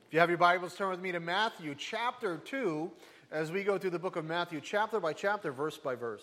If you have your Bibles, turn with me to Matthew chapter 2 as we go through the book of Matthew, chapter by chapter, verse by verse.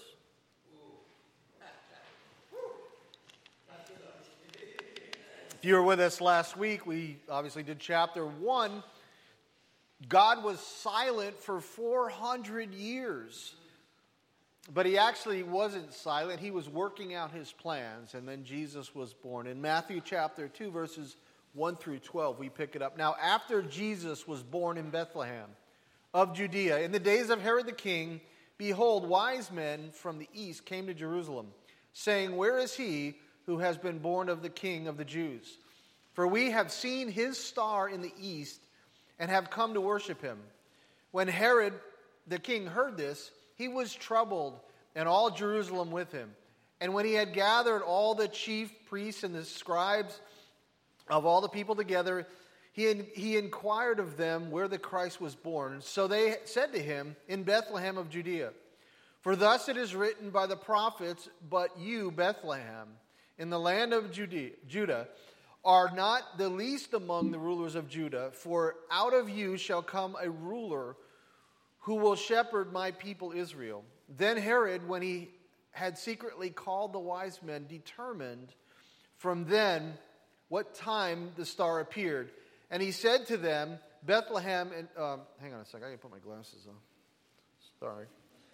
If you were with us last week, we obviously did chapter 1. God was silent for 400 years. But he actually wasn't silent. He was working out his plans, and then Jesus was born. In Matthew chapter 2, verses 1 through 12, we pick it up. Now, after Jesus was born in Bethlehem of Judea, in the days of Herod the king, behold, wise men from the east came to Jerusalem, saying, "Where is he who has been born of the King of the Jews? For we have seen his star in the east and have come to worship him." When Herod the king heard this, he was troubled, and all Jerusalem with him. And when he had gathered all the chief priests and the scribes of all the people together, he inquired of them where the Christ was born. So they said to him, "In Bethlehem of Judea. For thus it is written by the prophets, but you, Bethlehem, in the land of Judah, are not the least among the rulers of Judah. For out of you shall come a ruler who will shepherd my people Israel." Then Herod, when he had secretly called the wise men, determined from then what time the star appeared. And he said to them, Bethlehem, and hang on a second, I gotta put my glasses on. Sorry.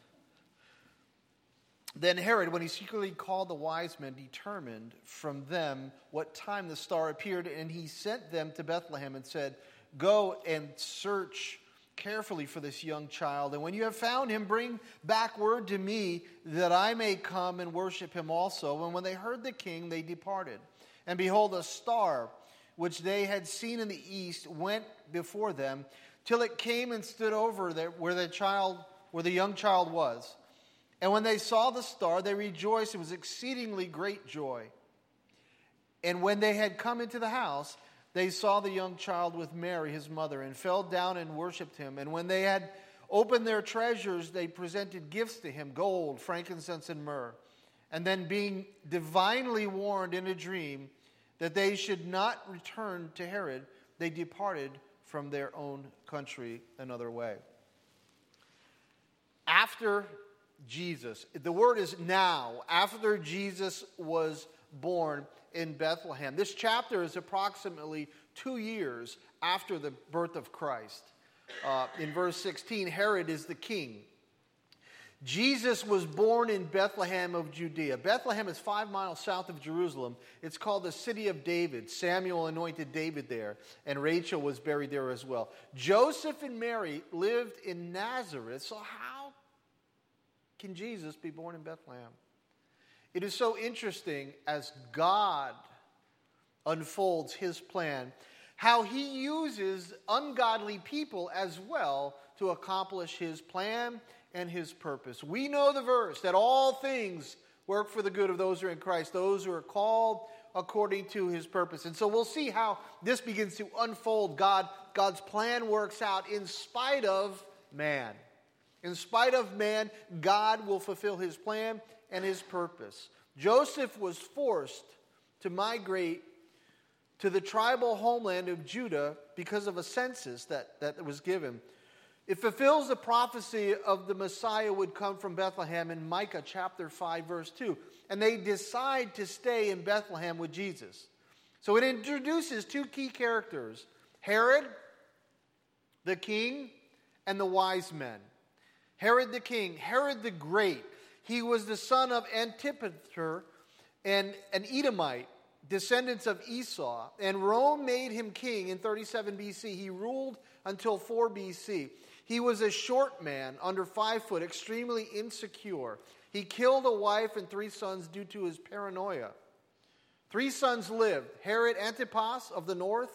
Then Herod, when he secretly called the wise men, determined from them what time the star appeared, and he sent them to Bethlehem and said, "Go and search carefully for this young child, and when you have found him, bring back word to me that I may come and worship him also." And when they heard the king, they departed. And behold, a star which they had seen in the east went before them, till it came and stood over there where the young child was. And when they saw the star, they rejoiced. It was exceedingly great joy. And when they had come into the house, they saw the young child with Mary, his mother, and fell down and worshipped him. And when they had opened their treasures, they presented gifts to him, gold, frankincense, and myrrh. And then, being divinely warned in a dream that they should not return to Herod, they departed from their own country another way. After Jesus, the word is now, after Jesus was born in Bethlehem. This chapter is approximately 2 years after the birth of Christ. In verse 16, Herod is the king. Jesus was born in Bethlehem of Judea. Bethlehem is 5 miles south of Jerusalem. It's called the city of David. Samuel anointed David there, and Rachel was buried there as well. Joseph and Mary lived in Nazareth, so how can Jesus be born in Bethlehem? It is so interesting as God unfolds his plan, how he uses ungodly people as well to accomplish his plan and his purpose. We know the verse that all things work for the good of those who are in Christ, those who are called according to his purpose. And so we'll see how this begins to unfold. God's plan works out in spite of man. In spite of man, God will fulfill his plan and his purpose. Joseph was forced to migrate to the tribal homeland of Judah because of a census that was given. It fulfills the prophecy of the Messiah would come from Bethlehem in Micah chapter 5, verse 2. And they decide to stay in Bethlehem with Jesus. So it introduces two key characters, Herod, the king, and the wise men. Herod the king, Herod the Great. He was the son of Antipater and an Edomite, descendants of Esau. And Rome made him king in 37 BC. He ruled until 4 BC. He was a short man, under 5 foot, extremely insecure. He killed a wife and 3 sons due to his paranoia. 3 sons lived. Herod Antipas of the north.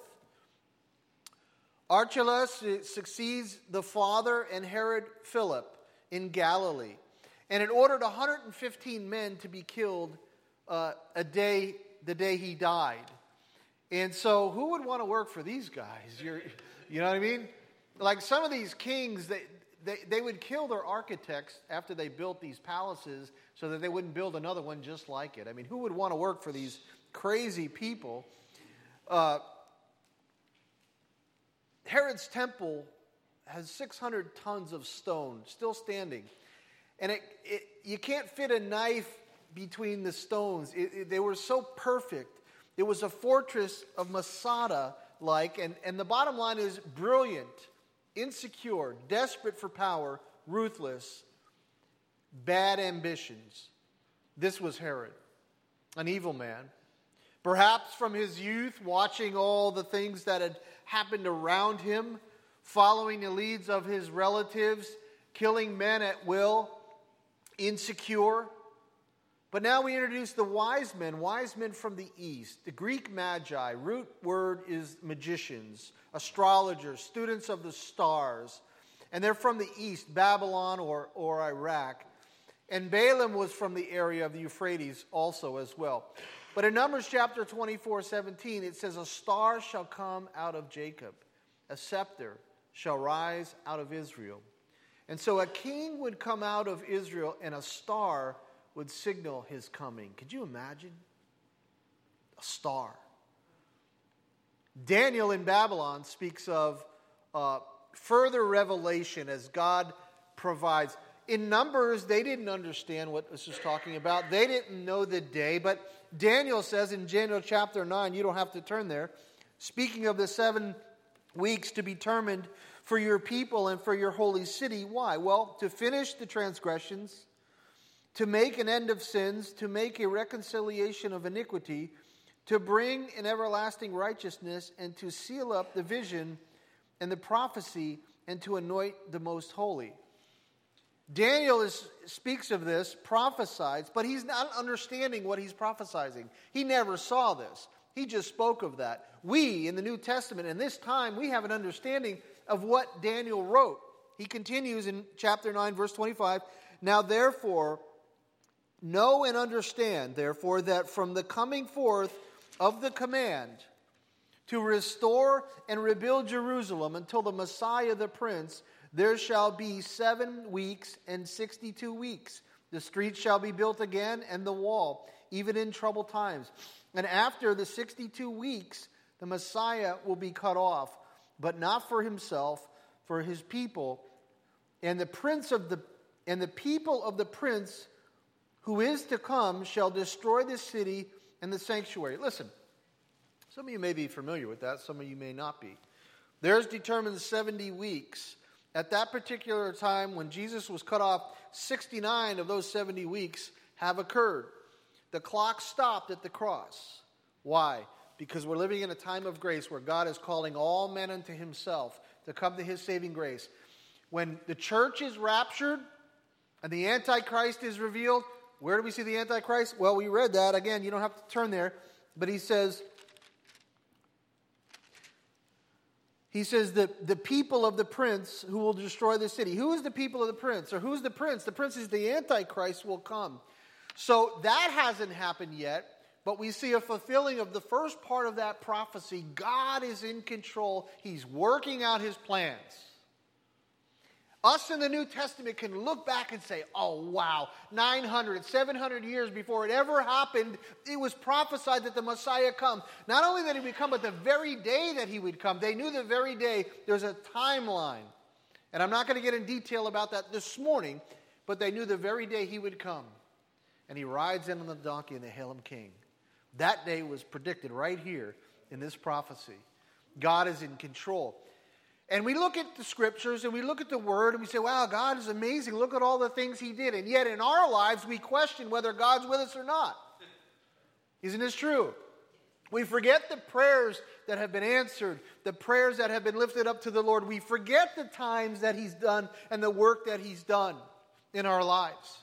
Archelaus succeeds the father, and Herod Philip in Galilee. And it ordered 115 men to be killed the day he died. And so who would want to work for these guys? You know what I mean? Like some of these kings, they would kill their architects after they built these palaces so that they wouldn't build another one just like it. I mean, who would want to work for these crazy people? Herod's temple has 600 tons of stone still standing. And you can't fit a knife between the stones. They were so perfect. It was a fortress of Masada-like. And the bottom line is brilliant, insecure, desperate for power, ruthless, bad ambitions. This was Herod, an evil man. Perhaps from his youth, watching all the things that had happened around him, following the leads of his relatives, killing men at will, insecure. But now we introduce the wise men from the east. The Greek magi, root word is magicians, astrologers, students of the stars. And they're from the east, Babylon or Iraq. And Balaam was from the area of the Euphrates also as well. But in Numbers chapter 24:17, it says, a star shall come out of Jacob, a scepter shall rise out of Israel. And so a king would come out of Israel, and a star would signal his coming. Could you imagine? A star. Daniel in Babylon speaks of further revelation as God provides. In Numbers, they didn't understand what this was talking about. They didn't know the day, but Daniel says in Daniel chapter 9, you don't have to turn there, speaking of the 7 weeks to be determined for your people and for your holy city. Why? Well, to finish the transgressions, to make an end of sins, to make a reconciliation of iniquity, to bring an everlasting righteousness, and to seal up the vision and the prophecy, and to anoint the most holy. Daniel speaks of this, prophesies, but he's not understanding what he's prophesying. He never saw this. He just spoke of that. We, in the New Testament, in this time, we have an understanding of what Daniel wrote. He continues in chapter 9, verse 25, now therefore, know and understand, therefore, that from the coming forth of the command to restore and rebuild Jerusalem until the Messiah the Prince, there shall be 7 weeks and 62 weeks. The streets shall be built again, and the wall, even in troubled times. And after the 62 weeks, the Messiah will be cut off, but not for himself, for his people, and the people of the prince who is to come shall destroy the city and the sanctuary. Listen, some of you may be familiar with that, some of you may not be. There's determined 70 weeks. At that particular time when Jesus was cut off, 69 of those 70 weeks have occurred. The clock stopped at the cross. Why? Because we're living in a time of grace where God is calling all men unto himself to come to his saving grace. When the church is raptured and the Antichrist is revealed, where do we see the Antichrist? Well, we read that. Again, you don't have to turn there. But he says that the people of the prince who will destroy the city. Who is the people of the prince? Or who's the prince? The prince is the Antichrist will come. So that hasn't happened yet. But we see a fulfilling of the first part of that prophecy. God is in control. He's working out his plans. Us in the New Testament can look back and say, oh wow, 900, 700 years before it ever happened, it was prophesied that the Messiah come. Not only that he would come, but the very day that he would come. They knew the very day. There's a timeline. And I'm not going to get in detail about that this morning, but they knew the very day he would come. And he rides in on the donkey and they hail him king. That day was predicted right here in this prophecy. God is in control. And we look at the scriptures and we look at the word and we say, wow, God is amazing. Look at all the things he did. And yet in our lives, we question whether God's with us or not. Isn't this true? We forget the prayers that have been answered, the prayers that have been lifted up to the Lord. We forget the times that he's done and the work that he's done in our lives.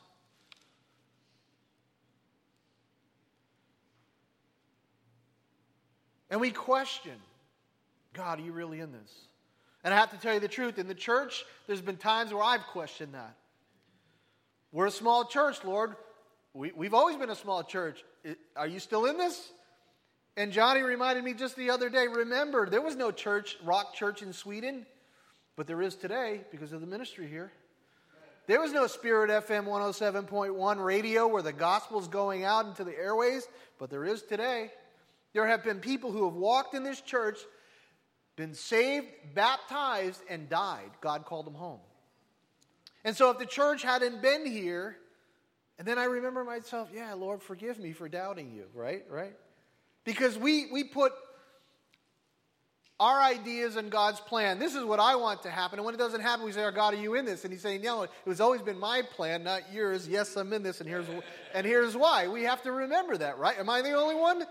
And we question, God, are you really in this? And I have to tell you the truth, in the church, there's been times where I've questioned that. We're a small church, Lord. We've always been a small church. Are you still in this? And Johnny reminded me just the other day, remember, there was no church, rock church in Sweden, but there is today because of the ministry here. There was no Spirit FM 107.1 radio where the gospel's going out into the airways, but there is today. There have been people who have walked in this church been saved, baptized, and died. God called them home. And so if the church hadn't been here, and then I remember myself, yeah, Lord, forgive me for doubting you, right? Because we put our ideas in God's plan. This is what I want to happen. And when it doesn't happen, we say, oh, God, are you in this? And he's saying, no, it was always been my plan, not yours. Yes, I'm in this, and here's why. We have to remember that, right? Am I the only one?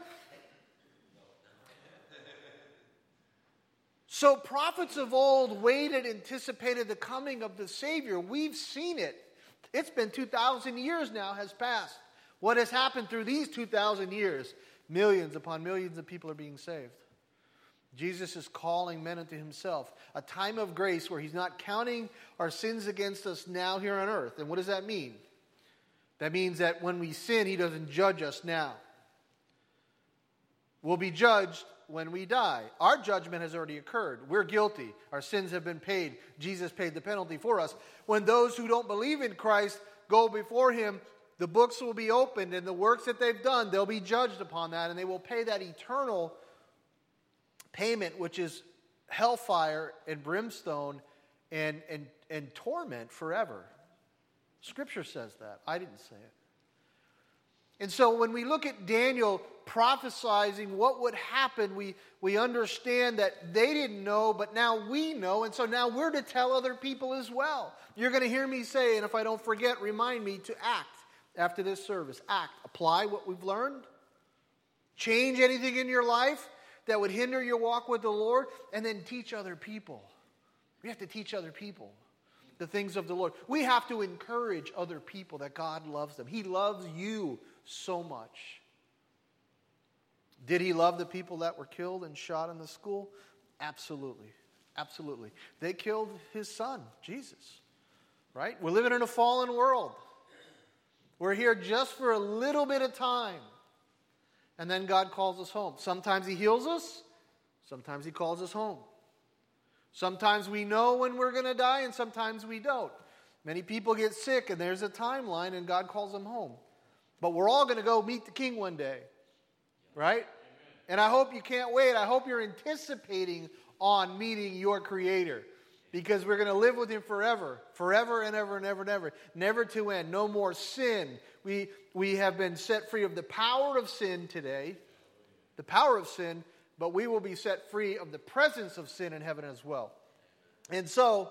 So prophets of old waited, anticipated the coming of the Savior. We've seen it. It's been 2,000 years now has passed. What has happened through these 2,000 years? Millions upon millions of people are being saved. Jesus is calling men unto himself. A time of grace where he's not counting our sins against us now here on earth. And what does that mean? That means that when we sin, he doesn't judge us now. We'll be judged when we die. Our judgment has already occurred. We're guilty. Our sins have been paid. Jesus paid the penalty for us. When those who don't believe in Christ go before him, the books will be opened, and the works that they've done, they'll be judged upon that, and they will pay that eternal payment, which is hellfire and brimstone and torment forever. Scripture says that. I didn't say it. And so when we look at Daniel prophesizing what would happen, we understand that they didn't know, but now we know, and so now we're to tell other people as well. You're going to hear me say, and if I don't forget, remind me to act after this service. Act. Apply what we've learned. Change anything in your life that would hinder your walk with the Lord, and then teach other people. We have to teach other people the things of the Lord. We have to encourage other people that God loves them. He loves you so much. Did he love the people that were killed and shot in the school? Absolutely. Absolutely. They killed his son, Jesus. Right? We're living in a fallen world. We're here just for a little bit of time. And then God calls us home. Sometimes he heals us. Sometimes he calls us home. Sometimes we know when we're going to die, and sometimes we don't. Many people get sick, and there's a timeline, and God calls them home. But we're all going to go meet the King one day. Right? And I hope you can't wait. I hope you're anticipating on meeting your Creator. Because we're going to live with him forever. Forever and ever and ever and ever. Never to end. No more sin. We have been set free of the power of sin today. The power of sin. But we will be set free of the presence of sin in heaven as well. And so,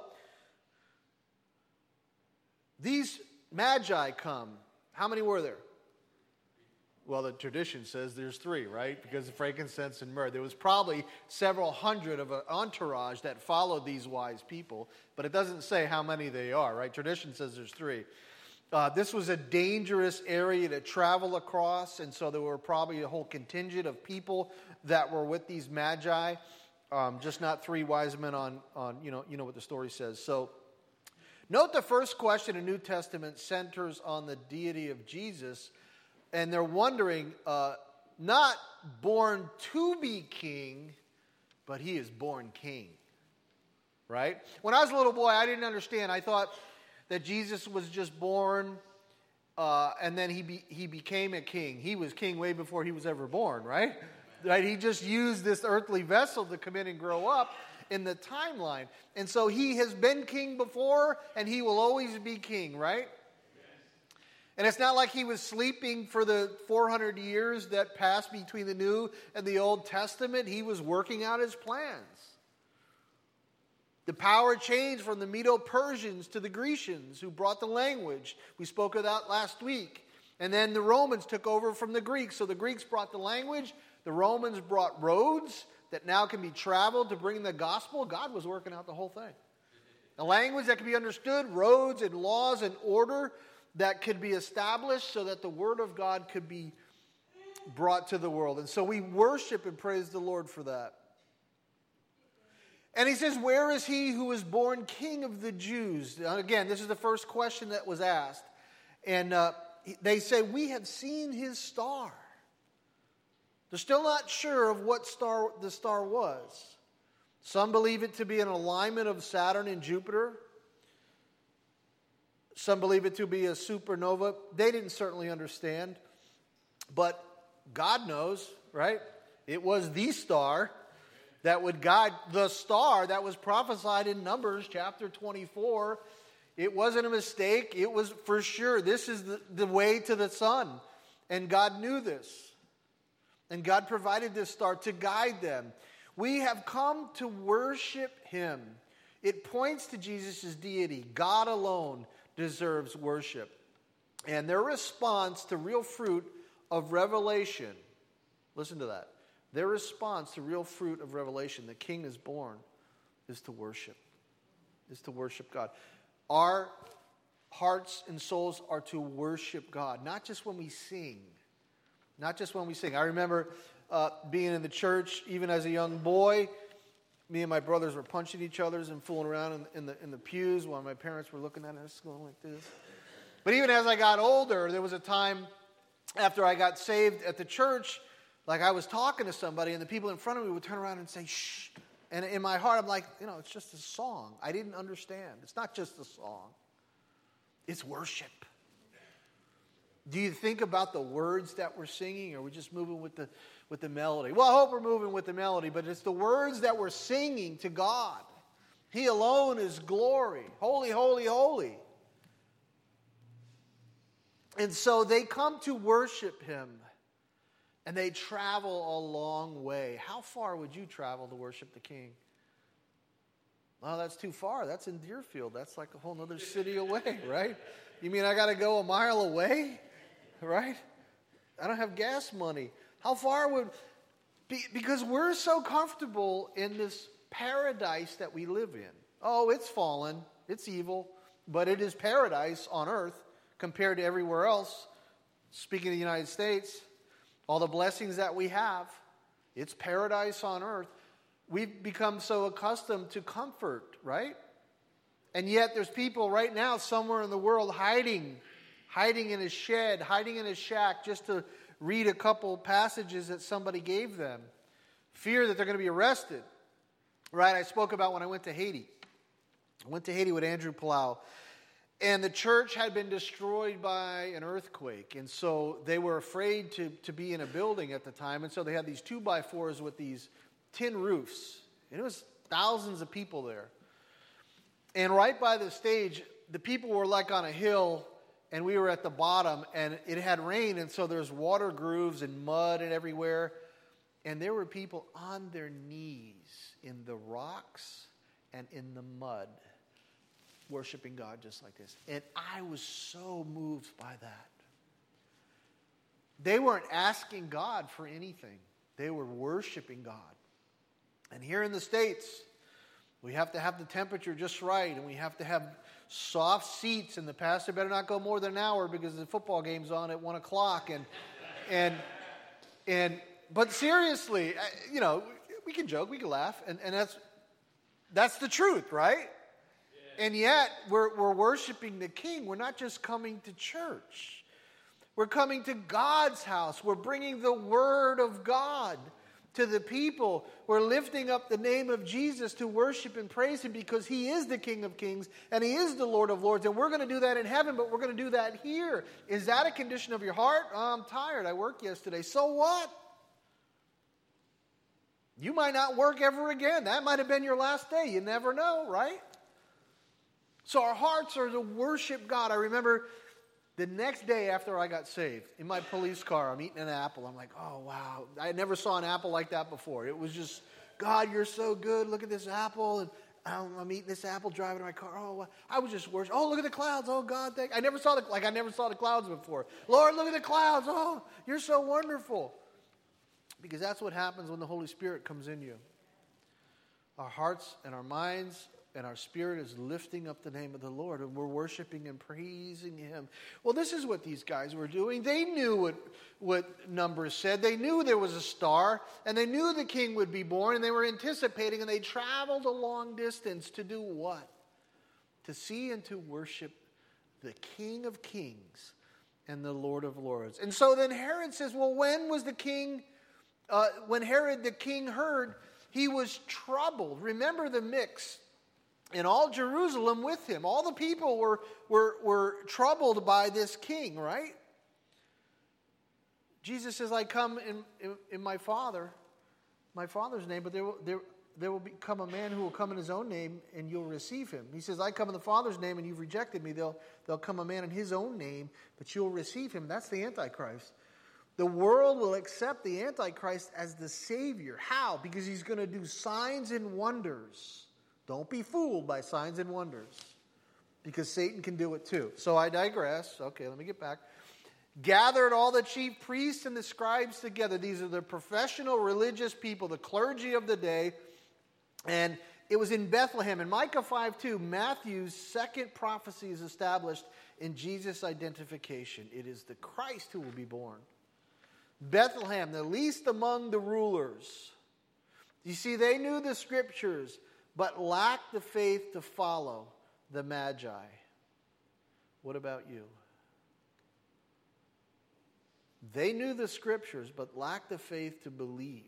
these magi come. How many were there? Well, the tradition says there's 3, right? Because of frankincense and myrrh. There was probably several hundred of an entourage that followed these wise people, but it doesn't say how many they are, right? Tradition says there's 3. This was a dangerous area to travel across, and so there were probably a whole contingent of people that were with these magi, just not 3 wise men on you know what the story says. So, note the first question in New Testament centers on the deity of Jesus. And they're wondering, not born to be king, but he is born king. Right? When I was a little boy, I didn't understand. I thought that Jesus was just born, and then he became a king. He was king way before he was ever born, right? Right? He just used this earthly vessel to come in and grow up in the timeline. And so he has been king before, and he will always be king, right? And it's not like he was sleeping for the 400 years that passed between the New and the Old Testament. He was working out his plans. The power changed from the Medo-Persians to the Grecians who brought the language. We spoke of that last week. And then the Romans took over from the Greeks. So the Greeks brought the language. The Romans brought roads that now can be traveled to bring the gospel. God was working out the whole thing. A language that can be understood, roads and laws and order that could be established so that the Word of God could be brought to the world. And so we worship and praise the Lord for that. And he says, where is he who was born King of the Jews? Again, this is the first question that was asked. And they say, we have seen his star. They're still not sure of what star the star was. Some believe it to be an alignment of Saturn and Jupiter. Some believe it to be a supernova. They didn't certainly understand. But God knows, right? It was the star. that would guide the star that was prophesied in Numbers chapter 24. It wasn't a mistake. It was for sure. This is the way to the sun. And God knew this. And God provided this star to guide them. We have come to worship him. It points to Jesus' deity. God alone deserves worship. And their response to real fruit of revelation, listen to that. Their response to real fruit of revelation, the King is born, is to worship. Is to worship God. Our hearts and souls are to worship God, not just when we sing. Not just when we sing. I remember being in the church, even as a young boy. Me and my brothers were punching each other and fooling around in the pews while my parents were looking at us going like this. But even as I got older, there was a time after I got saved at the church, like I was talking to somebody and the people in front of me would turn around and say, shh. And in my heart, I'm like, it's just a song. I didn't understand. It's not just a song. It's worship. Do you think about the words that we're singing, or are we just moving with the melody? Well, I hope we're moving with the melody, but it's the words that we're singing to God. He alone is glory. Holy, holy, holy. And so they come to worship him, and they travel a long way. How far would you travel to worship the King? Well, that's too far. That's in Deerfield. That's like a whole other city away, right? You mean I got to go a mile away, right? I don't have gas money. How far would... Because we're so comfortable in this paradise that we live in. Oh, it's fallen. It's evil. But it is paradise on earth compared to everywhere else. Speaking of the United States, all the blessings that we have, it's paradise on earth. We've become so accustomed to comfort, right? And yet there's people right now somewhere in the world hiding in a shed, hiding in a shack just to read a couple passages that somebody gave them. Fear that they're going to be arrested. Right? I spoke about when I went to Haiti. I went to Haiti with Andrew Palau. And the church had been destroyed by an earthquake. And so they were afraid to be in a building at the time. And so they had these 2x4s with these tin roofs. And it was thousands of people there. And right by the stage, the people were like on a hill, and we were at the bottom, and it had rained, and so there's water grooves and mud and everywhere. And there were people on their knees in the rocks and in the mud, worshiping God just like this. And I was so moved by that. They weren't asking God for anything. They were worshiping God. And here in the States, we have to have the temperature just right, and we have to have soft seats, and the pastor better not go more than an hour because the football game's on at 1 o'clock. But seriously, we can joke, we can laugh, and that's the truth, right? And yet, we're worshiping the King. We're not just coming to church. We're coming to God's house. We're bringing the Word of God to the people. We're lifting up the name of Jesus to worship and praise him because he is the King of Kings and he is the Lord of Lords. And we're going to do that in heaven, but we're going to do that here. Is that a condition of your heart? Oh, I'm tired. I worked yesterday. So what? You might not work ever again. That might have been your last day. You never know, right? So our hearts are to worship God. I remember the next day after I got saved, in my police car, I'm eating an apple. I'm like, oh, wow. I never saw an apple like that before. It was just, God, you're so good. Look at this apple. And I'm eating this apple, driving in my car. Oh, wow. I was just worshiping. Oh, look at the clouds. Oh, God, I never saw the clouds before. Lord, look at the clouds. Oh, you're so wonderful. Because that's what happens when the Holy Spirit comes in you. Our hearts and our minds and our spirit is lifting up the name of the Lord, and we're worshiping and praising him. Well, this is what these guys were doing. They knew what Numbers said. They knew there was a star, and they knew the king would be born, and they were anticipating, and they traveled a long distance to do what? To see and to worship the King of Kings and the Lord of Lords. And so then Herod says, well, when Herod the king heard, he was troubled. Remember the mix. And all Jerusalem with him. All the people were troubled by this king, right? Jesus says, I come in my Father's name, but there will come a man who will come in his own name, and you'll receive him. He says, I come in the Father's name, and you've rejected me. There'll come a man in his own name, but you'll receive him. That's the Antichrist. The world will accept the Antichrist as the Savior. How? Because he's going to do signs and wonders. Don't be fooled by signs and wonders, because Satan can do it too. So I digress. Okay, let me get back. Gathered all the chief priests and the scribes together. These are the professional religious people, the clergy of the day. And it was in Bethlehem. In Micah 5:2, Matthew's second prophecy is established in Jesus' identification. It is the Christ who will be born. Bethlehem, the least among the rulers. You see, they knew the scriptures, but lacked the faith to follow the Magi. What about you? They knew the scriptures, but lacked the faith to believe.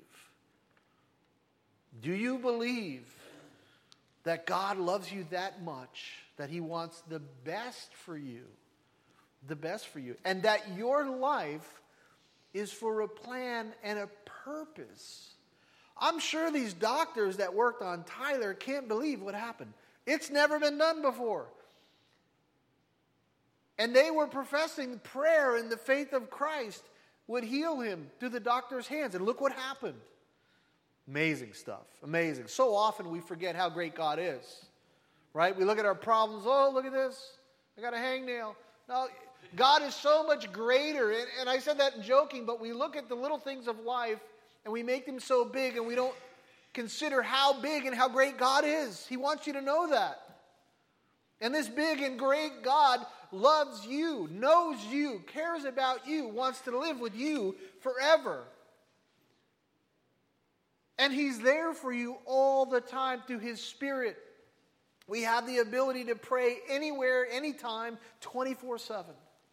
Do you believe that God loves you that much, that he wants the best for you? The best for you. And that your life is for a plan and a purpose. I'm sure these doctors that worked on Tyler can't believe what happened. It's never been done before. And they were professing prayer in the faith of Christ would heal him through the doctor's hands. And look what happened. Amazing stuff. Amazing. So often we forget how great God is. Right? We look at our problems. Oh, look at this. I got a hangnail. No, God is so much greater. And I said that in joking, but we look at the little things of life and we make them so big and we don't consider how big and how great God is. He wants you to know that. And this big and great God loves you, knows you, cares about you, wants to live with you forever. And he's there for you all the time through his Spirit. We have the ability to pray anywhere, anytime, 24/7.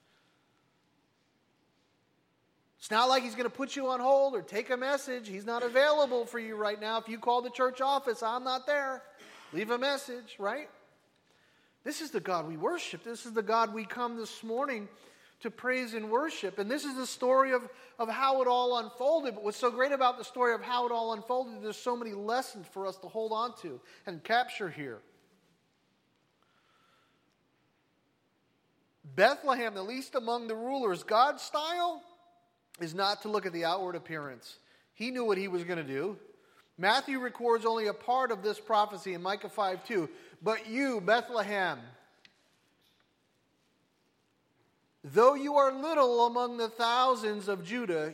It's not like he's going to put you on hold or take a message. He's not available for you right now. If you call the church office, I'm not there. Leave a message, right? This is the God we worship. This is the God we come this morning to praise and worship. And this is the story of how it all unfolded. But what's so great about the story of how it all unfolded, there's so many lessons for us to hold on to and capture here. Bethlehem, the least among the rulers, God's style is not to look at the outward appearance. He knew what he was going to do. Matthew records only a part of this prophecy in Micah 5:2. But you, Bethlehem, though you are little among the thousands of Judah,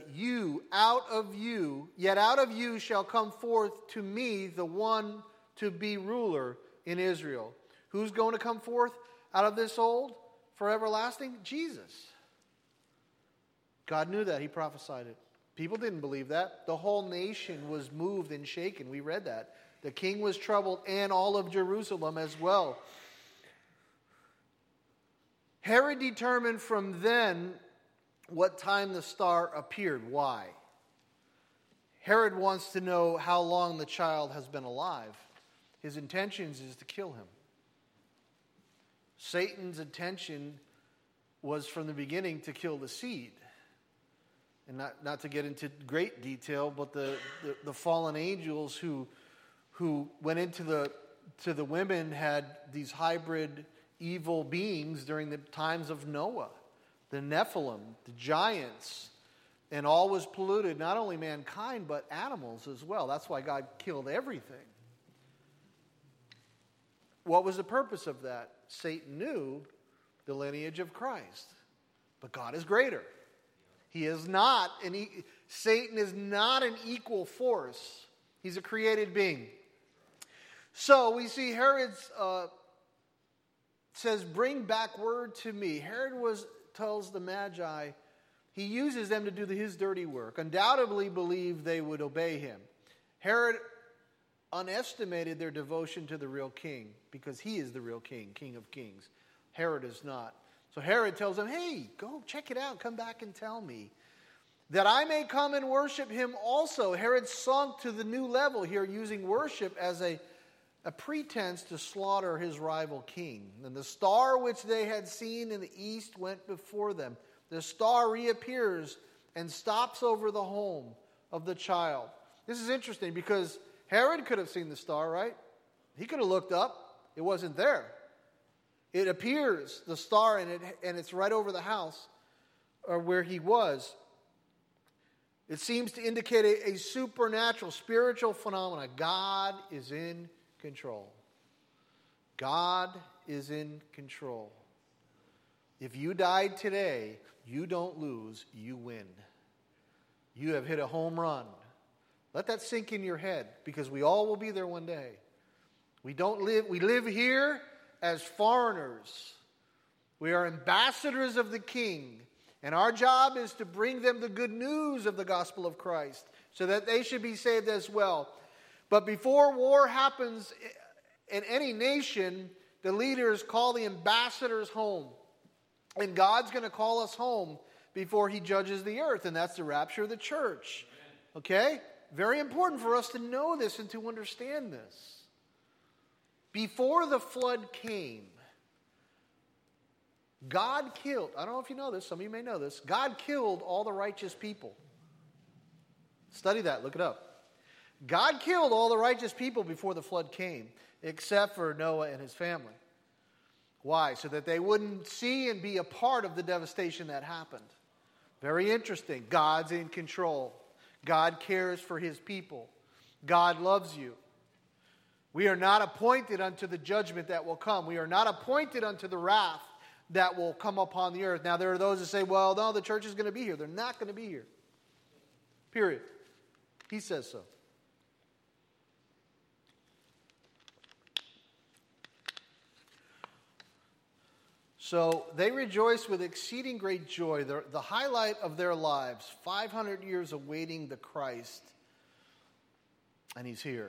yet out of you shall come forth to me the one to be ruler in Israel. Who's going to come forth out of this old for everlasting? Jesus. God knew that. He prophesied it. People didn't believe that. The whole nation was moved and shaken. We read that. The king was troubled, and all of Jerusalem as well. Herod determined from then what time the star appeared. Why? Herod wants to know how long the child has been alive. His intentions is to kill him. Satan's intention was from the beginning to kill the seed. And not to get into great detail, but the fallen angels who went into the women had these hybrid evil beings during the times of Noah. The Nephilim, the giants, and all was polluted, not only mankind, but animals as well. That's why God killed everything. What was the purpose of that? Satan knew the lineage of Christ. But God is greater. Satan is not an equal force. He's a created being. So we see Herod says, bring back word to me. Herod tells the Magi, he uses them to do his dirty work. Undoubtedly believed they would obey him. Herod underestimated their devotion to the real king, because he is the real king, King of Kings. Herod is not. So Herod tells them, hey, go check it out. Come back and tell me, that I may come and worship him also. Herod sunk to the new level here, using worship as a pretense to slaughter his rival king. And the star which they had seen in the east went before them. The star reappears and stops over the home of the child. This is interesting because Herod could have seen the star, right? He could have looked up. It wasn't there. It appears, the star, and it's right over the house or where he was. It seems to indicate a supernatural, spiritual phenomena. God is in control. God is in control. If you died today, you don't lose, you win. You have hit a home run. Let that sink in your head, because we all will be there one day. We live here as foreigners. We are ambassadors of the King, and our job is to bring them the good news of the gospel of Christ, so that they should be saved as well. But before war happens in any nation, the leaders call the ambassadors home. And God's going to call us home before he judges the earth, and that's the rapture of the church. Okay? Very important for us to know this and to understand this. Before the flood came, God killed, I don't know if you know this, some of you may know this, God killed all the righteous people. Study that, look it up. God killed all the righteous people before the flood came, except for Noah and his family. Why? So that they wouldn't see and be a part of the devastation that happened. Very interesting. God's in control. God cares for his people. God loves you. We are not appointed unto the judgment that will come. We are not appointed unto the wrath that will come upon the earth. Now, there are those that say, well, no, the church is going to be here. They're not going to be here. Period. He says so. So they rejoice with exceeding great joy. The highlight of their lives, 500 years awaiting the Christ, and he's here.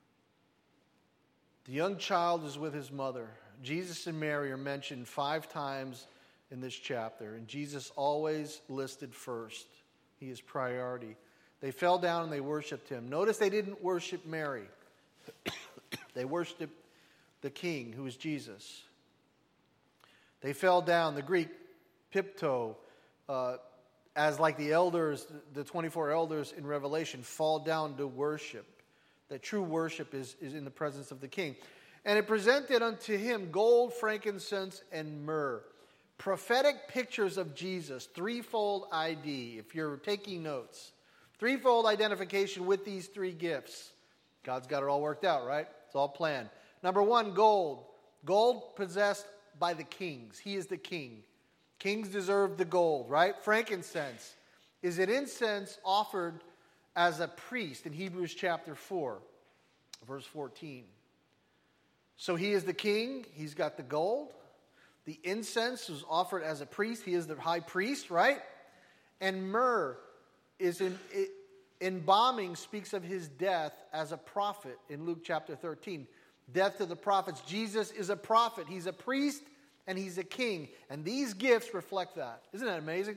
The young child is with his mother. Jesus and Mary are mentioned 5 times in this chapter, and Jesus always listed first. He is priority. They fell down and they worshiped him. Notice they didn't worship Mary. They worshiped the King, who is Jesus. They fell down. The Greek pipto, as like the elders, the 24 elders in Revelation, fall down to worship. That true worship is in the presence of the King. And it presented unto him gold, frankincense, and myrrh. Prophetic pictures of Jesus, threefold ID, if you're taking notes. Threefold identification with these 3 gifts. God's got it all worked out, right? It's all planned. Number 1, gold. Gold possessed by the kings. He is the king. Kings deserve the gold, right? Frankincense is an incense offered as a priest in Hebrews chapter 4, verse 14. So he is the king. He's got the gold. The incense was offered as a priest. He is the high priest, right? And myrrh is embalming, speaks of his death as a prophet in Luke chapter 13. Death to the prophets. Jesus is a prophet. He's a priest and he's a king. And these gifts reflect that. Isn't that amazing?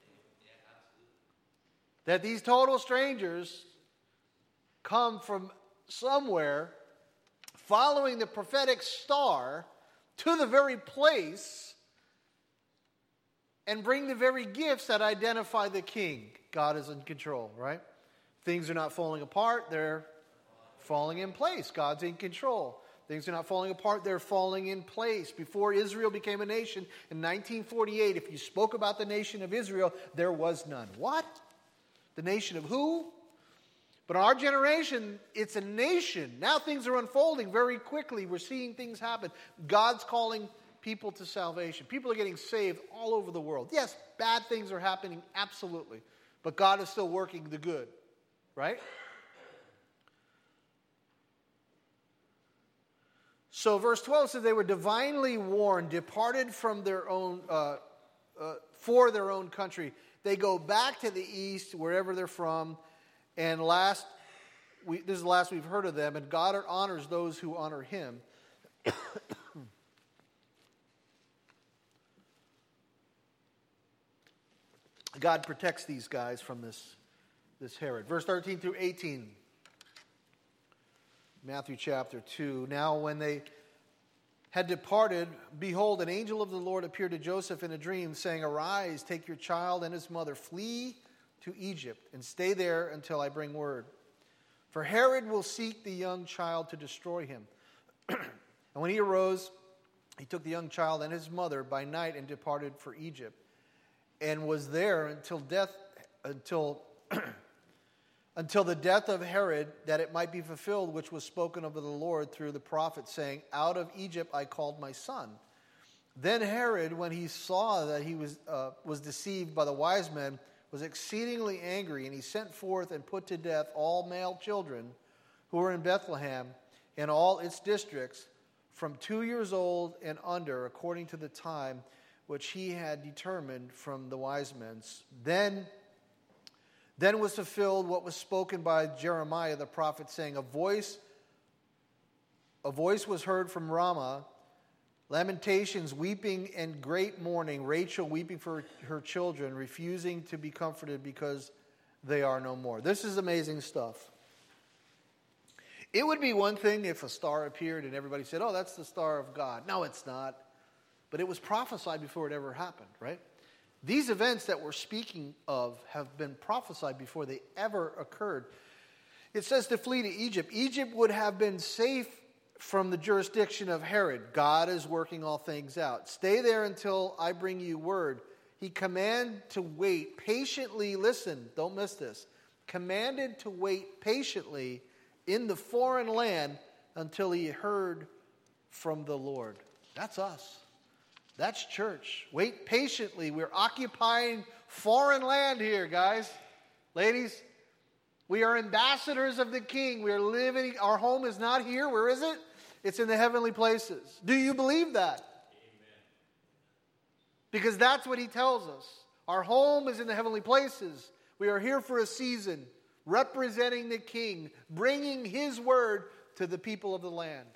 That these total strangers come from somewhere following the prophetic star to the very place and bring the very gifts that identify the king. God is in control, right? Things are not falling apart. They're falling in place. God's in control. Things are not falling apart, they're falling in place. Before Israel became a nation in 1948, if you spoke about the nation of Israel, there was none. What? The nation of who? But our generation, it's a nation. Now things are unfolding very quickly. We're seeing things happen. God's calling people to salvation. People are getting saved all over the world. Yes, bad things are happening, absolutely. But God is still working the good, right? So verse 12 says they were divinely warned, departed from their own, for their own country. They go back to the east, wherever they're from, and this is the last we've heard of them, and God honors those who honor him. God protects these guys from this Herod. Verse 13 through 18. Matthew chapter 2. Now when they had departed, behold, an angel of the Lord appeared to Joseph in a dream, saying, Arise, take your child and his mother, flee to Egypt, and stay there until I bring word. For Herod will seek the young child to destroy him. And when he arose, he took the young child and his mother by night and departed for Egypt, and was there until the death of Herod, that it might be fulfilled which was spoken of the Lord through the prophet, saying, Out of Egypt I called my son. Then Herod, when he saw that he was deceived by the wise men, was exceedingly angry, and he sent forth and put to death all male children who were in Bethlehem and all its districts, from 2 years old and under, according to the time which he had determined from the wise men. Then was fulfilled what was spoken by Jeremiah the prophet, saying, A voice was heard from Ramah, lamentations, weeping, and great mourning, Rachel weeping for her children, refusing to be comforted because they are no more. This is amazing stuff. It would be one thing if a star appeared and everybody said, oh, that's the star of God. No, it's not. But it was prophesied before it ever happened, right? These events that we're speaking of have been prophesied before they ever occurred. It says to flee to Egypt. Egypt would have been safe from the jurisdiction of Herod. God is working all things out. Stay there until I bring you word. He commanded to wait patiently. Listen, don't miss this. Commanded to wait patiently in the foreign land until he heard from the Lord. That's us. That's church. Wait patiently. We're occupying foreign land here, guys. Ladies, we are ambassadors of the King. We are living, our home is not here. Where is it? It's in the heavenly places. Do you believe that? Amen. Because that's what he tells us. Our home is in the heavenly places. We are here for a season, representing the King, bringing his word to the people of the land.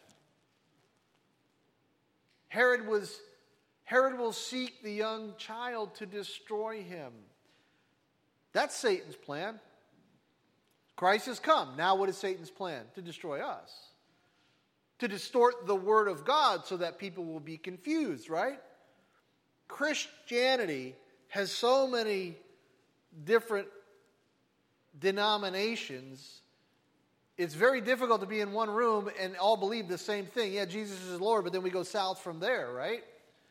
Herod will seek the young child to destroy him. That's Satan's plan. Christ has come. Now what is Satan's plan? To destroy us. To distort the word of God so that people will be confused, right? Christianity has so many different denominations. It's very difficult to be in one room and all believe the same thing. Yeah, Jesus is Lord, but then we go south from there, right?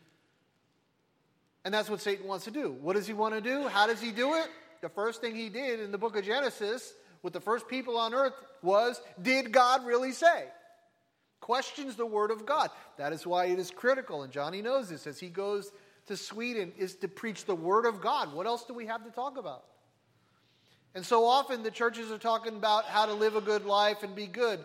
And that's what Satan wants to do. What does he want to do? How does he do it? The first thing he did in the book of Genesis with the first people on earth was, did God really say? Questions the word of God. That is why it is critical, and Johnny knows this, as he goes to Sweden, is to preach the word of God. What else do we have to talk about? And so often the churches are talking about how to live a good life and be good.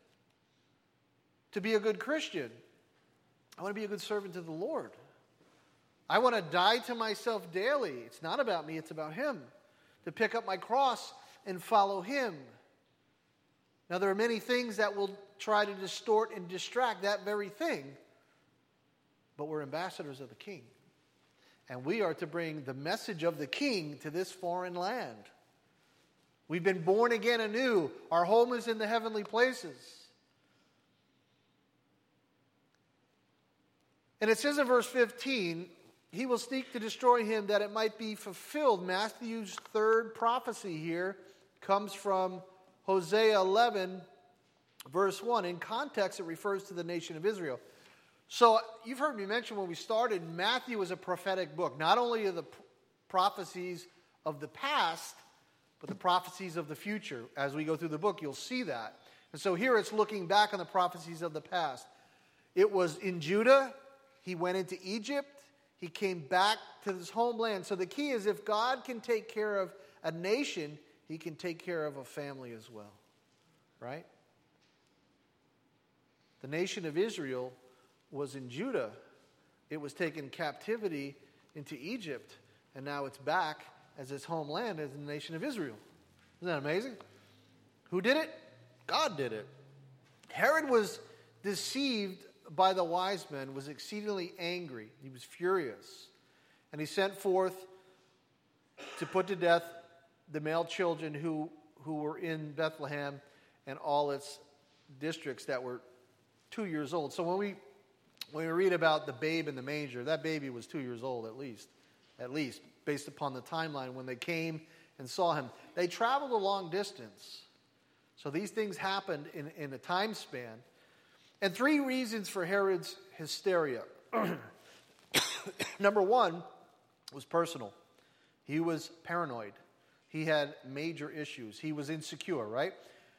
To be a good Christian. I want to be a good servant to the Lord. I want to die to myself daily. It's not about me, it's about him. To pick up my cross and follow him. Now, there are many things that will try to distort and distract that very thing. But we're ambassadors of the King. And we are to bring the message of the King to this foreign land. We've been born again anew. Our home is in the heavenly places. And it says in verse 15, he will seek to destroy him that it might be fulfilled. Matthew's third prophecy here comes from Hosea 11, verse 1. In context, it refers to the nation of Israel. So you've heard me mention when we started, Matthew is a prophetic book. Not only are the prophecies of the past, but the prophecies of the future. As we go through the book, you'll see that. And so here it's looking back on the prophecies of the past. It was in Judah. He went into Egypt. He came back to his homeland. So the key is, if God can take care of a nation, he can take care of a family as well. Right? The nation of Israel was in Judah. It was taken captivity into Egypt. And now it's back as its homeland as the nation of Israel. Isn't that amazing? Who did it? God did it. Herod was deceived by the wise men, was exceedingly angry. He was furious. And he sent forth to put to death the male children who were in Bethlehem and all its districts that were 2 years old. So when we read about the babe in the manger, that baby was 2 years old at least, based upon the timeline when they came and saw him. They traveled a long distance. So these things happened in a time span. And 3 reasons for Herod's hysteria. Number 1 was personal. He was paranoid. He had major issues. He was insecure, right?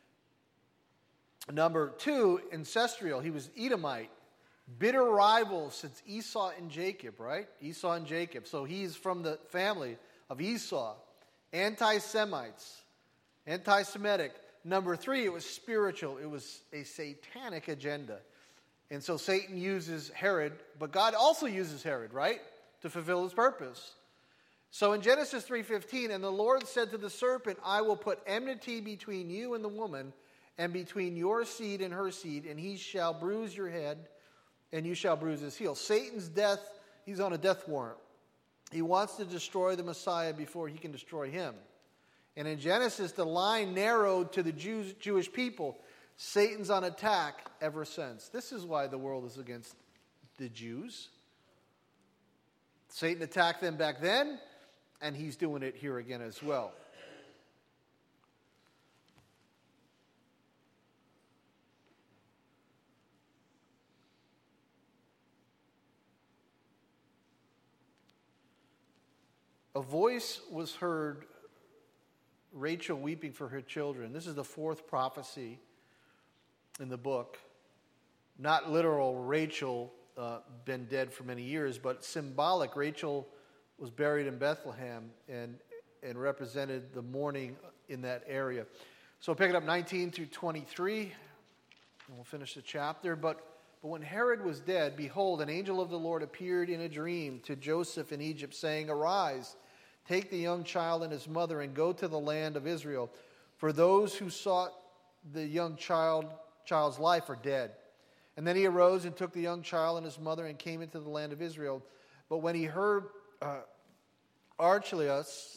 Number 2, ancestral. He was Edomite. Bitter rivals since Esau and Jacob, right? Esau and Jacob. So he's from the family of Esau. Anti-Semites. Anti-Semitic. Number 3, it was spiritual. It was a satanic agenda. And so Satan uses Herod, but God also uses Herod, right? To fulfill his purpose. So in Genesis 3:15, and the Lord said to the serpent, I will put enmity between you and the woman, and between your seed and her seed, and he shall bruise your head, and you shall bruise his heel. Satan's death, he's on a death warrant. He wants to destroy the Messiah before he can destroy him. And in Genesis, the line narrowed to the Jewish people. Satan's on attack ever since. This is why the world is against the Jews. Satan attacked them back then, and he's doing it here again as well. A voice was heard, Rachel weeping for her children. This is the 4th prophecy in the book. Not literal Rachel been dead for many years, but symbolic. Rachel was buried in Bethlehem and represented the mourning in that area. So pick it up 19 through 23, and we'll finish the chapter. But when Herod was dead, behold, an angel of the Lord appeared in a dream to Joseph in Egypt, saying, Arise, take the young child and his mother, and go to the land of Israel. For those who sought the young child's life are dead. And then he arose and took the young child and his mother and came into the land of Israel. But when he heard Archelaus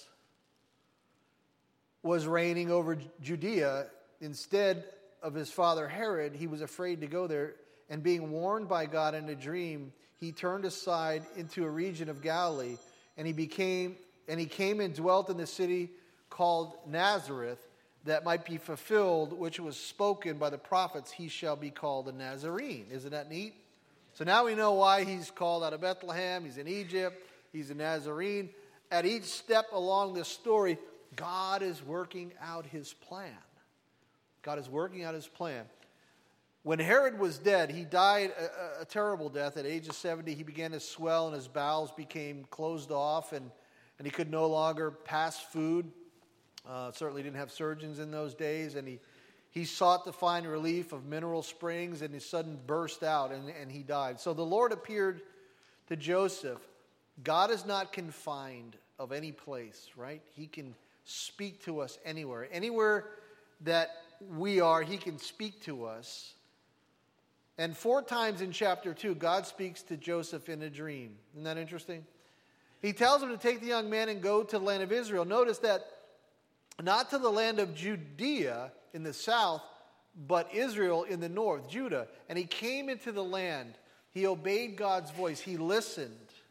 was reigning over Judea instead of his father Herod, he was afraid to go there. And being warned by God in a dream, he turned aside into a region of Galilee, and he came and dwelt in the city called Nazareth, that might be fulfilled, which was spoken by the prophets, he shall be called a Nazarene. Isn't that neat? So now we know why he's called out of Bethlehem. He's in Egypt. He's a Nazarene. At each step along this story, God is working out his plan. God is working out his plan. When Herod was dead, he died a terrible death. At age of 70, he began to swell and his bowels became closed off, and he could no longer pass food. Certainly didn't have surgeons in those days, and he sought to find relief of mineral springs, and he suddenly burst out, and he died. So the Lord appeared to Joseph. God is not confined of any place, right? He can speak to us anywhere. Anywhere that we are, he can speak to us. And 4 times in chapter 2, God speaks to Joseph in a dream. Isn't that interesting? He tells him to take the young man and go to the land of Israel. Notice that not to the land of Judea in the south, but Israel in the north, Judah. And he came into the land. He obeyed God's voice. He listened.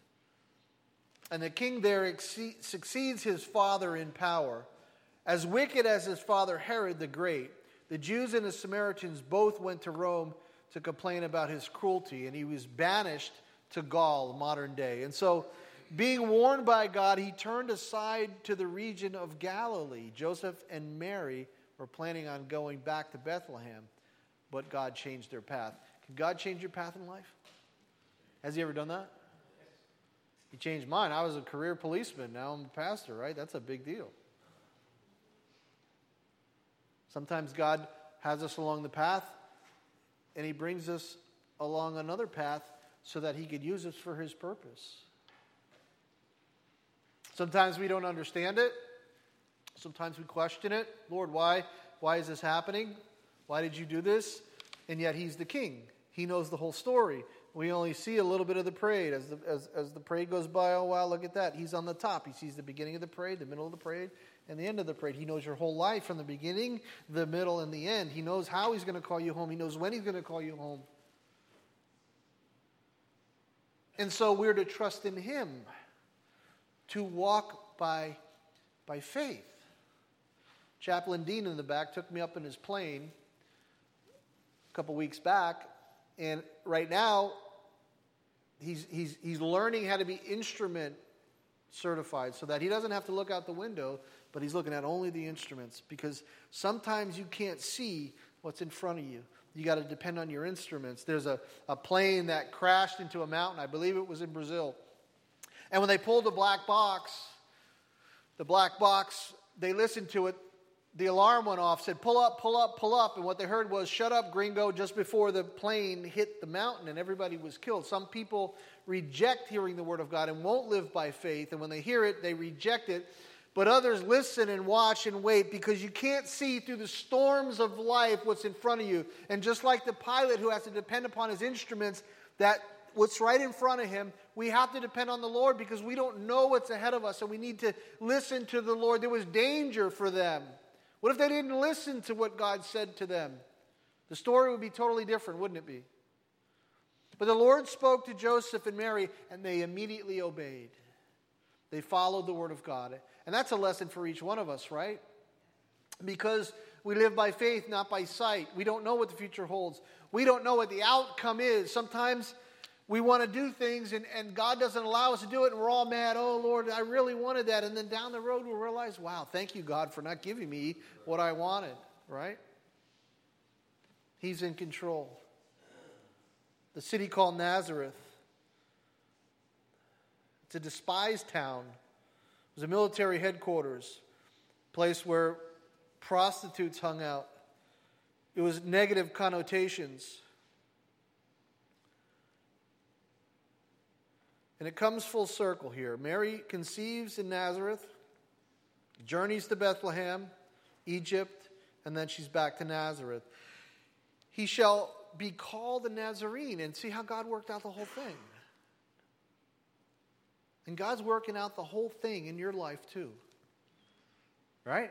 And the king there succeeds his father in power. As wicked as his father Herod the Great, the Jews and the Samaritans both went to Rome to complain about his cruelty, and he was banished to Gaul, modern day. And so, being warned by God, he turned aside to the region of Galilee. Joseph and Mary were planning on going back to Bethlehem, but God changed their path. Can God change your path in life? Has he ever done that? He changed mine. I was a career policeman. Now I'm a pastor, right? That's a big deal. Sometimes God has us along the path, and he brings us along another path so that he could use us for his purpose. Sometimes we don't understand it. Sometimes we question it. Lord, why is this happening? Why did you do this? And yet he's the king. He knows the whole story. We only see a little bit of the parade. As the parade goes by, oh wow, look at that. He's on the top. He sees the beginning of the parade, the middle of the parade, and the end of the parade. He knows your whole life from the beginning, the middle, and the end. He knows how he's going to call you home. He knows when he's going to call you home. And so we're to trust in him, to walk by faith. Chaplain Dean in the back took me up in his plane a couple weeks back, and right now he's learning how to be instrument certified so that he doesn't have to look out the window, but he's looking at only the instruments, because sometimes you can't see what's in front of you. You got to depend on your instruments. There's a plane that crashed into a mountain. I believe it was in Brazil. And when they pulled the black box, they listened to it. The alarm went off, said, pull up, pull up, pull up. And what they heard was, shut up, gringo, just before the plane hit the mountain, and everybody was killed. Some people reject hearing the word of God and won't live by faith. And when they hear it, they reject it. But others listen and watch and wait, because you can't see through the storms of life what's in front of you. And just like the pilot who has to depend upon his instruments, that what's right in front of him, we have to depend on the Lord, because we don't know what's ahead of us, and we need to listen to the Lord. There was danger for them. What if they didn't listen to what God said to them? The story would be totally different, wouldn't it be? But the Lord spoke to Joseph and Mary, and they immediately obeyed. They followed the word of God. And that's a lesson for each one of us, right? Because we live by faith, not by sight. We don't know what the future holds. We don't know what the outcome is. Sometimes we want to do things, and God doesn't allow us to do it, and we're all mad. Oh, Lord, I really wanted that. And then down the road, we'll realize, wow, thank you, God, for not giving me what I wanted, right? He's in control. The city called Nazareth, it's a despised town. It was a military headquarters, a place where prostitutes hung out. It was negative connotations. And it comes full circle here. Mary conceives in Nazareth, journeys to Bethlehem, Egypt, and then she's back to Nazareth. He shall be called a Nazarene. And see how God worked out the whole thing. And God's working out the whole thing in your life too. Right?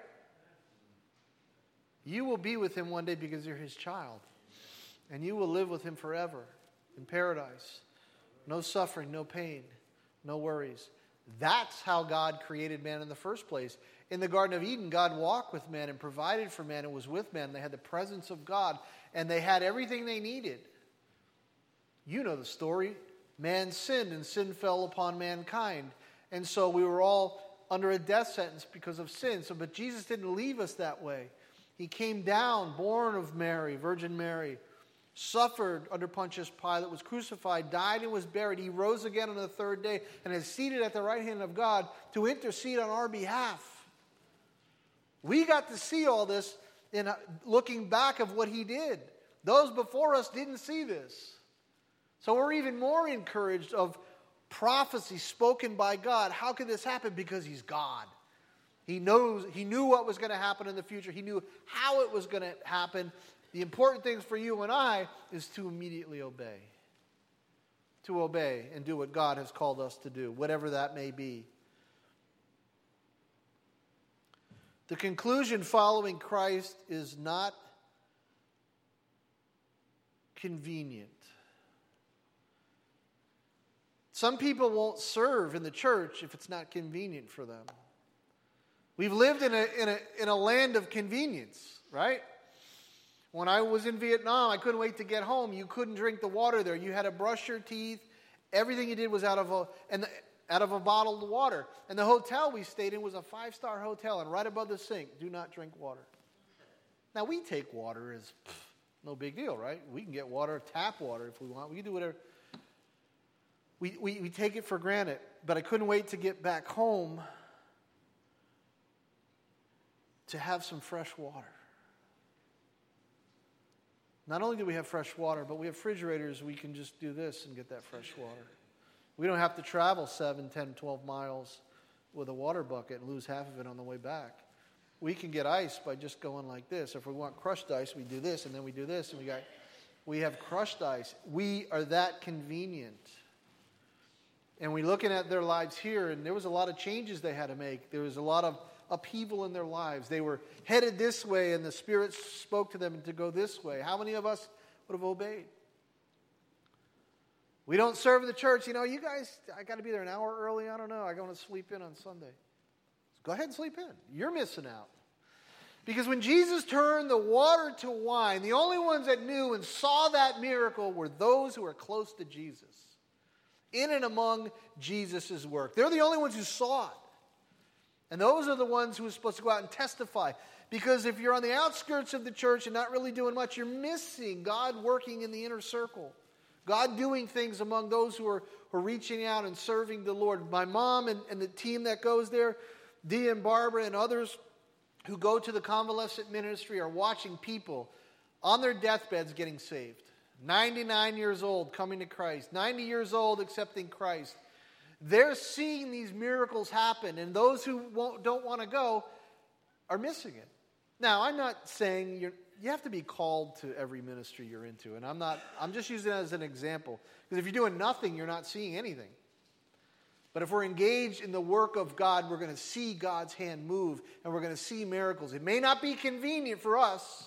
You will be with him one day because you're his child. And you will live with him forever in paradise. No suffering, no pain, no worries. That's how God created man in the first place. In the Garden of Eden, God walked with man and provided for man and was with man. They had the presence of God, and they had everything they needed. You know the story. Man sinned, and sin fell upon mankind. And so we were all under a death sentence because of sin. But Jesus didn't leave us that way. He came down, born of Mary, Virgin Mary, suffered under Pontius Pilate, was crucified, died, and was buried. He rose again on the third day and is seated at the right hand of God to intercede on our behalf. We got to see all this in looking back of what he did. Those before us didn't see this. So we're even more encouraged of prophecy spoken by God. How could this happen? Because he's God. He knew what was going to happen in the future. He knew how it was going to happen. The important thing for you and I is to immediately obey. To obey and do what God has called us to do, whatever that may be. The conclusion following Christ is not convenient. Some people won't serve in the church if it's not convenient for them. We've lived in a land of convenience, right? When I was in Vietnam, I couldn't wait to get home. You couldn't drink the water there. You had to brush your teeth. Everything you did was out of a bottled water. And the hotel we stayed in was a 5-star hotel, and right above the sink, do not drink water. Now, we take water as no big deal, right? We can get water, tap water if we want. We can do whatever. We take it for granted. But I couldn't wait to get back home to have some fresh water. Not only do we have fresh water, but we have refrigerators. We can just do this and get that fresh water. We don't have to travel 7, 10, 12 miles with a water bucket and lose half of it on the way back. We can get ice by just going like this. If we want crushed ice, we do this, and then we do this, and we have crushed ice. We are that convenient. And we're looking at their lives here, and there was a lot of changes they had to make. There was a lot of upheaval in their lives. They were headed this way, and the Spirit spoke to them to go this way. How many of us would have obeyed? We don't serve in the church. You guys, I got to be there an hour early. I don't know. I want to sleep in on Sunday. Go ahead and sleep in. You're missing out. Because when Jesus turned the water to wine, the only ones that knew and saw that miracle were those who were close to Jesus, in and among Jesus' work. They're the only ones who saw it. And those are the ones who are supposed to go out and testify. Because if you're on the outskirts of the church and not really doing much, you're missing God working in the inner circle. God doing things among those who are reaching out and serving the Lord. My mom and the team that goes there, Dee and Barbara and others who go to the convalescent ministry, are watching people on their deathbeds getting saved. 99 years old coming to Christ. 90 years old accepting Christ. They're seeing these miracles happen, and those who don't want to go are missing it. Now, I'm not saying you have to be called to every ministry you're into, and I'm just using it as an example. Because if you're doing nothing, you're not seeing anything. But if we're engaged in the work of God, we're going to see God's hand move, and we're going to see miracles. It may not be convenient for us,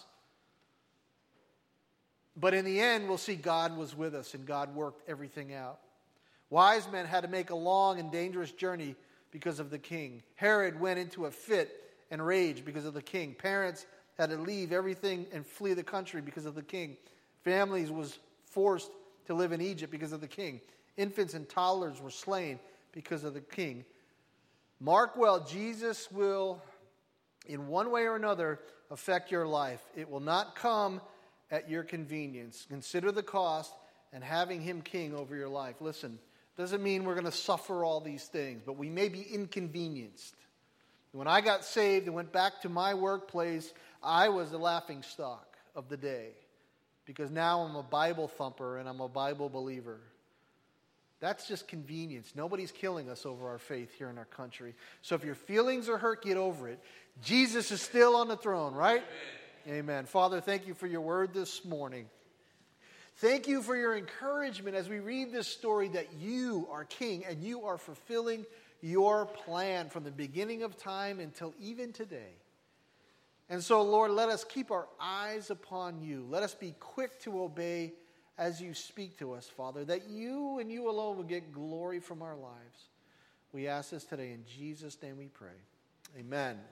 but in the end, we'll see God was with us, and God worked everything out. Wise men had to make a long and dangerous journey because of the king. Herod went into a fit and rage because of the king. Parents had to leave everything and flee the country because of the king. Families was forced to live in Egypt because of the king. Infants and toddlers were slain because of the king. Mark well, Jesus will, in one way or another, affect your life. It will not come at your convenience. Consider the cost and having him king over your life. Listen, doesn't mean we're going to suffer all these things, but we may be inconvenienced. When I got saved and went back to my workplace, I was the laughing stock of the day because now I'm a Bible thumper and I'm a Bible believer. That's just convenience. Nobody's killing us over our faith here in our country. So if your feelings are hurt, get over it. Jesus is still on the throne, right? Amen. Amen. Father, thank you for your word this morning. Thank you for your encouragement as we read this story that you are king and you are fulfilling your plan from the beginning of time until even today. And so, Lord, let us keep our eyes upon you. Let us be quick to obey as you speak to us, Father, that you and you alone will get glory from our lives. We ask this today in Jesus' name we pray. Amen.